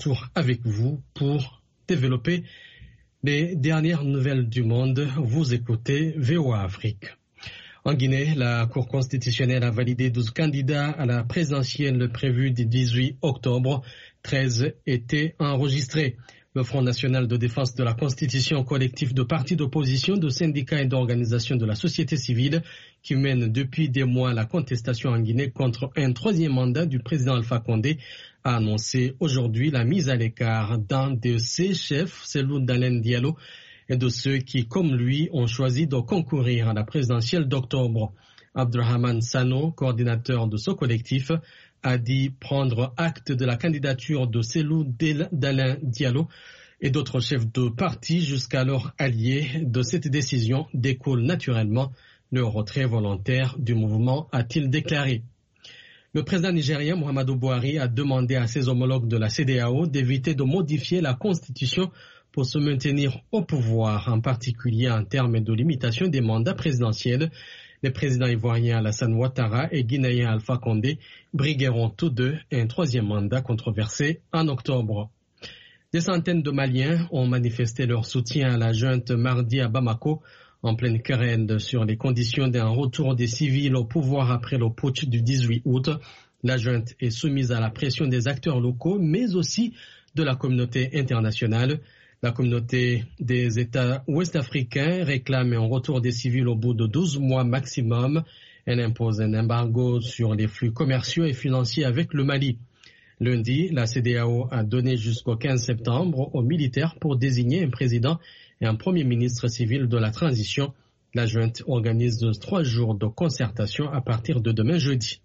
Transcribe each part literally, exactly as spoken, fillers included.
retour avec vous pour développer les dernières nouvelles du monde. Vous écoutez V O A Afrique. En Guinée, la Cour constitutionnelle a validé douze candidats à la présidentielle prévue du dix-huit octobre. treize étaient enregistrés. Le Front national de défense de la Constitution, collectif de partis d'opposition, de syndicats et d'organisations de la société civile qui mène depuis des mois la contestation en Guinée contre un troisième mandat du président Alpha Condé, a annoncé aujourd'hui la mise à l'écart d'un de ses chefs, Cellou Dalein Diallo, et de ceux qui, comme lui, ont choisi de concourir à la présidentielle d'octobre. Abdrahman Sano, coordinateur de ce collectif, a dit prendre acte de la candidature de Cellou Dalein Diallo et d'autres chefs de parti jusqu'alors alliés. De cette décision découle naturellement le retrait volontaire du mouvement, a-t-il déclaré. Le président nigérien Muhammadu Buhari a demandé à ses homologues de la C E D E A O d'éviter de modifier la constitution pour se maintenir au pouvoir, en particulier en termes de limitation des mandats présidentiels. Les présidents ivoiriens Alassane Ouattara et guinéens Alpha Condé brigueront tous deux un troisième mandat controversé en octobre. Des centaines de Maliens ont manifesté leur soutien à la junte mardi à Bamako, en pleine querelle sur les conditions d'un retour des civils au pouvoir après le putsch du dix-huit août. La junte est soumise à la pression des acteurs locaux, mais aussi de la communauté internationale. La communauté des États ouest-africains réclame un retour des civils au bout de douze mois maximum. Elle impose un embargo sur les flux commerciaux et financiers avec le Mali. Lundi, la C E D E A O a donné jusqu'au quinze septembre aux militaires pour désigner un président et un premier ministre civil de la transition. La junte organise trois jours de concertation à partir de demain jeudi.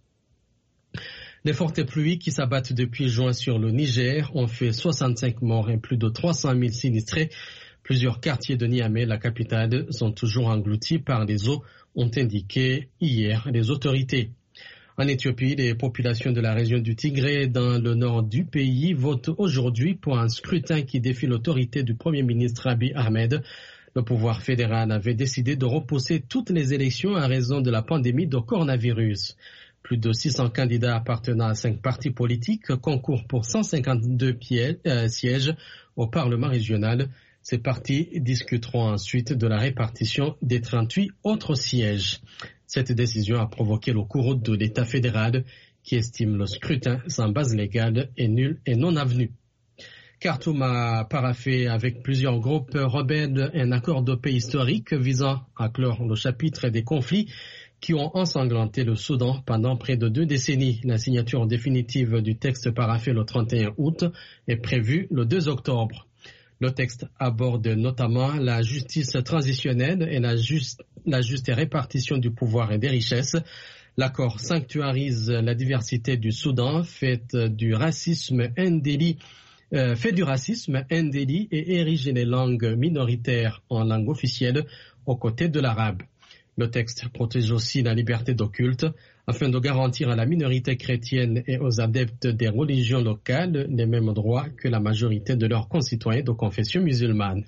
Les fortes pluies qui s'abattent depuis juin sur le Niger ont fait soixante-cinq morts et plus de trois cent mille sinistrés. Plusieurs quartiers de Niamey, la capitale, sont toujours engloutis par les eaux, ont indiqué hier les autorités. En Éthiopie, les populations de la région du Tigré, dans le nord du pays, votent aujourd'hui pour un scrutin qui défie l'autorité du Premier ministre Abiy Ahmed. Le pouvoir fédéral avait décidé de repousser toutes les élections à raison de la pandémie de coronavirus. Plus de six cents candidats appartenant à cinq partis politiques concourent pour cent cinquante-deux sièges au Parlement régional. Ces partis discuteront ensuite de la répartition des trente-huit autres sièges. Cette décision a provoqué le courroux de l'État fédéral qui estime le scrutin sans base légale et nul et non avenu. Khartoum a paraphé avec plusieurs groupes rebelles un accord de paix historique visant à clore le chapitre des conflits qui ont ensanglanté le Soudan pendant près de deux décennies. La signature définitive du texte paraphé le trente et un août est prévue le deux octobre. Le texte aborde notamment la justice transitionnelle et la juste, la juste répartition du pouvoir et des richesses. L'accord sanctuarise la diversité du Soudan, fait du racisme un délit, euh, fait du racisme un délit et érige les langues minoritaires en langue officielle aux côtés de l'arabe. Le texte protège aussi la liberté de culte afin de garantir à la minorité chrétienne et aux adeptes des religions locales les mêmes droits que la majorité de leurs concitoyens de confession musulmane.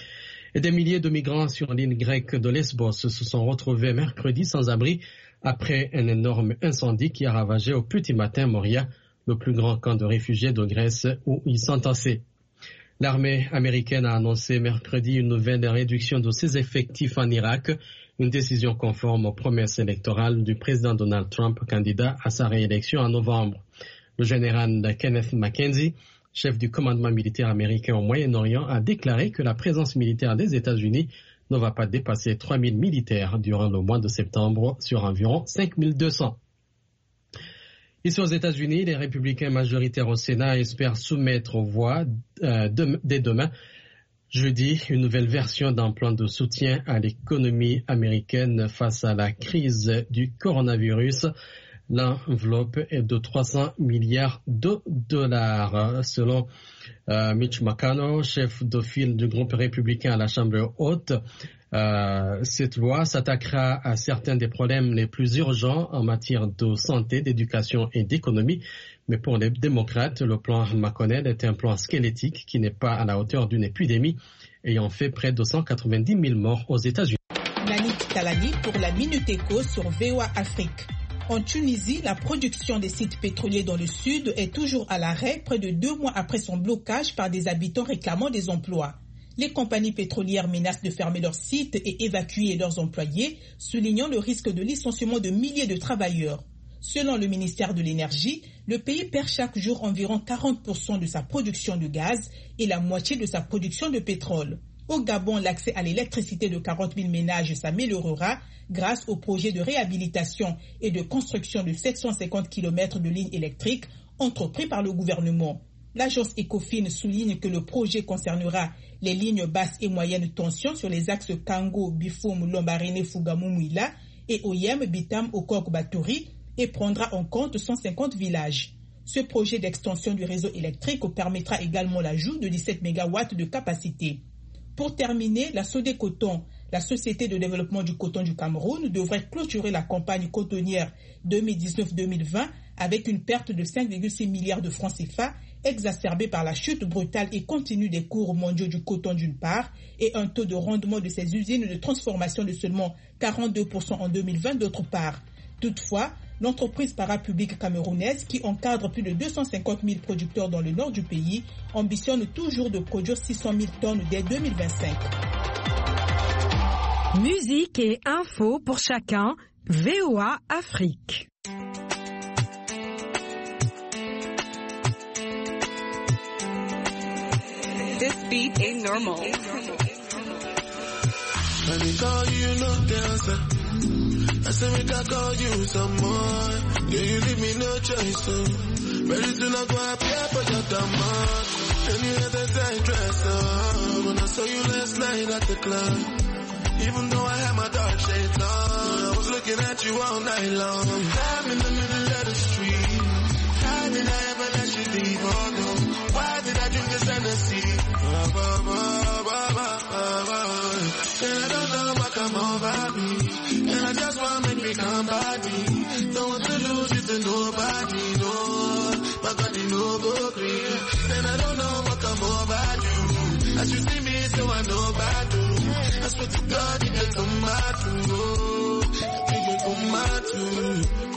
Et des milliers de migrants sur l'île grecque de Lesbos se sont retrouvés mercredi sans abri après un énorme incendie qui a ravagé au petit matin Moria, le plus grand camp de réfugiés de Grèce où ils sont tassés. L'armée américaine a annoncé mercredi une nouvelle réduction de ses effectifs en Irak, une décision conforme aux promesses électorales du président Donald Trump, candidat à sa réélection en novembre. Le général Kenneth McKenzie, chef du commandement militaire américain au Moyen-Orient, a déclaré que la présence militaire des États-Unis ne va pas dépasser trois mille militaires durant le mois de septembre sur environ cinq mille deux cents. Ici aux États-Unis, les républicains majoritaires au Sénat espèrent soumettre aux voix euh, de, dès demain jeudi une nouvelle version d'un plan de soutien à l'économie américaine face à la crise du coronavirus. L'enveloppe est de trois cents milliards de dollars. Selon euh, Mitch McConnell, chef de file du groupe républicain à la Chambre haute, euh, cette loi s'attaquera à certains des problèmes les plus urgents en matière de santé, d'éducation et d'économie. Mais pour les démocrates, le plan McConnell est un plan squelettique qui n'est pas à la hauteur d'une épidémie, ayant fait près de cent quatre-vingt-dix mille morts aux États-Unis. Nani Talani pour la Minute Éco sur V O A Afrique. En Tunisie, la production des sites pétroliers dans le sud est toujours à l'arrêt près de deux mois après son blocage par des habitants réclamant des emplois. Les compagnies pétrolières menacent de fermer leurs sites et évacuer leurs employés, soulignant le risque de licenciement de milliers de travailleurs. Selon le ministère de l'Énergie, le pays perd chaque jour environ quarante pour cent de sa production de gaz et la moitié de sa production de pétrole. Au Gabon, l'accès à l'électricité de quarante mille ménages s'améliorera grâce au projet de réhabilitation et de construction de sept cent cinquante kilomètres de lignes électriques entrepris par le gouvernement. L'agence Ecofin souligne que le projet concernera les lignes basses et moyennes tension sur les axes Kango, Bifoum, Lombarene, Fougamou, Mouila et Oyem, Bitam, Okok, Batouri et prendra en compte cent cinquante villages. Ce projet d'extension du réseau électrique permettra également l'ajout de dix-sept mégawatts de capacité. Pour terminer, la Sodé-Coton, la Société de développement du coton du Cameroun, devrait clôturer la campagne cotonnière deux mille dix-neuf deux mille vingt avec une perte de cinq virgule six milliards de francs C F A, exacerbée par la chute brutale et continue des cours mondiaux du coton d'une part et un taux de rendement de ses usines de transformation de seulement quarante-deux pour cent en deux mille vingt d'autre part. Toutefois, l'entreprise parapublique camerounaise, qui encadre plus de deux cent cinquante mille producteurs dans le nord du pays, ambitionne toujours de produire six cent mille tonnes dès deux mille vingt-cinq. Musique et info pour chacun, V O A Afrique. This beat ain't normal. When they call you, no dancer. I say make I call you some more. Yeah, you leave me no choice, so very soon I go appear for your demand. And you had that tight dress on when I saw you last night at the club. Even though I had my dark shades on, I was looking at you all night long. I'm in the middle of the street. How did I ever let you leave? Oh no, why did I drink this Hennessy? Bah, bah, bah, bah, bah, bah, bah. And I don't know what come over me. And I just want to make me come body. Don't want to lose it to nobody, no. My body no go clear. And I don't know what come over you. As you see me, so I know about you. I swear to God, you can come out to. You can come out to.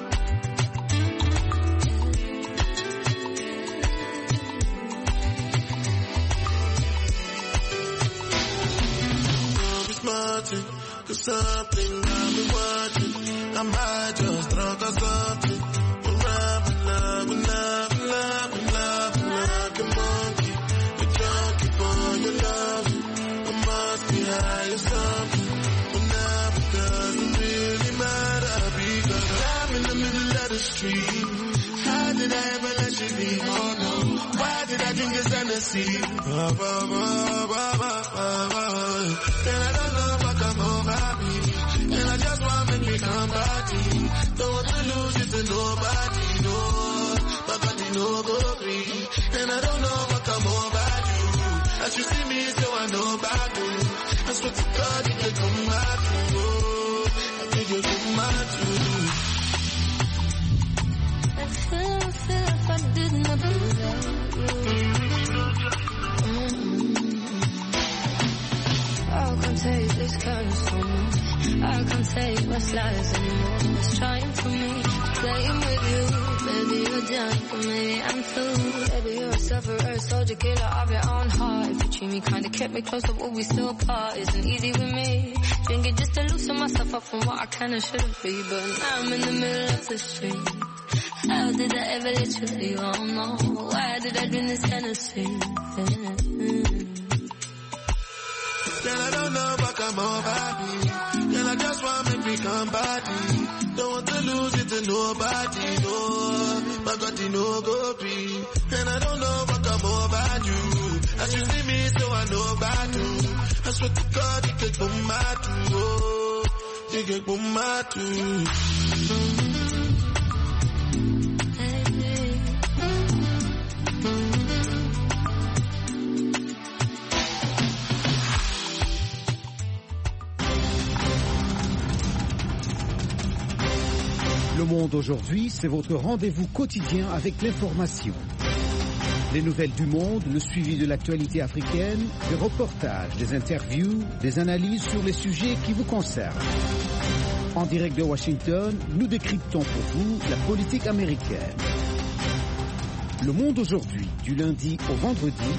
Cause something I've been watching, I might just drunk or something. We're loving, loving, loving, loving, loving like a monkey. A junkie for your love. I must be high or something. But now it doesn't really matter because I'm in the middle of the street. How did I ever let you leave? Oh no, why did I drink this Hennessy? Bah, bah, bah, bah, bah, bah, bah. And I don't know what come over me. And I just want to make me come body. Don't want to lose it to nobody, no. My body no go free. And I don't know what come over you. As you see me, so I know about you. I swear to God, you can come back to. Oh, I think you come back to. I feel, I feel like I did not deserve you. I can't take this kind of song. I can't take what's lies anymore. It's trying for me, playing with you. Baby, you're done for me, I'm through. Baby, you're a sufferer, soldier, killer of your own heart. If you treat me kinda, kept me close, but we still apart. Isn't easy with me. Drinking just to loosen myself up from what I can and shouldn't be. But now I'm in the middle of the street. How did I ever let you leave? I don't know. Why did I drink this Hennessy? Mm-hmm. Then I don't know what come over me. And I just want to make me come body. Don't want to lose it to nobody, no. My body no go free. And I don't know what come over you. As you see me, so I know about you. I swear to God, you can come back to. Oh, you can come back to. Le Monde aujourd'hui, c'est votre rendez-vous quotidien avec l'information. Les nouvelles du monde, le suivi de l'actualité africaine, des reportages, des interviews, des analyses sur les sujets qui vous concernent. En direct de Washington, nous décryptons pour vous la politique américaine. Le Monde aujourd'hui, du lundi au vendredi,